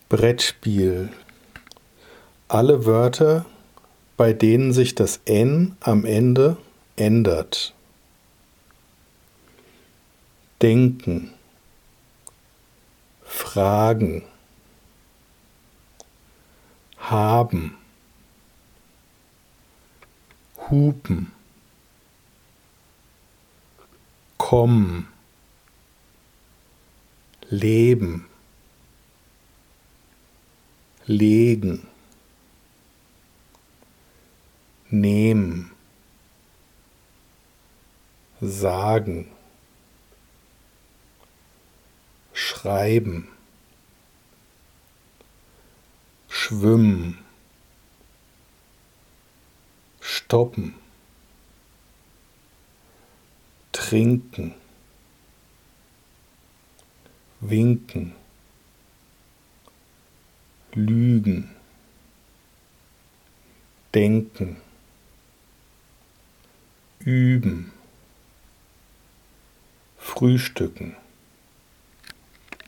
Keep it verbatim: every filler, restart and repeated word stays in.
Brettspiel. Alle Wörter, bei denen sich das N am Ende ändert. Denken. Fragen. Haben. Hupen. Kommen. Leben. Legen. Nehmen. Sagen. Schreiben. Schwimmen. Stoppen. Trinken. Winken. Lügen. Denken. Üben. Frühstücken.